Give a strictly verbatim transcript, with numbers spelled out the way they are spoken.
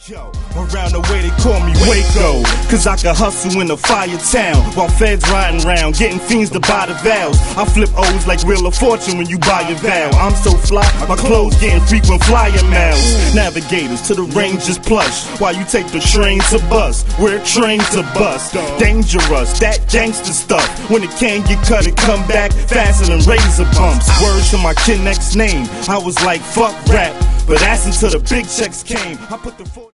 Yo, around the way they call me Waco, cause I can hustle in a fire town while feds riding around getting fiends to buy the vows. I flip O's like Wheel of Fortune when you buy your vow. I'm so fly, my clothes getting frequent flyer miles. Navigators to the Rangers plush while you take the train to bus. We're trained to bust. Dangerous, that gangster stuff. When it can get cut, it come back faster than razor bumps. Words to my kid next name, I was like fuck rap, but that's until the big checks came. I put the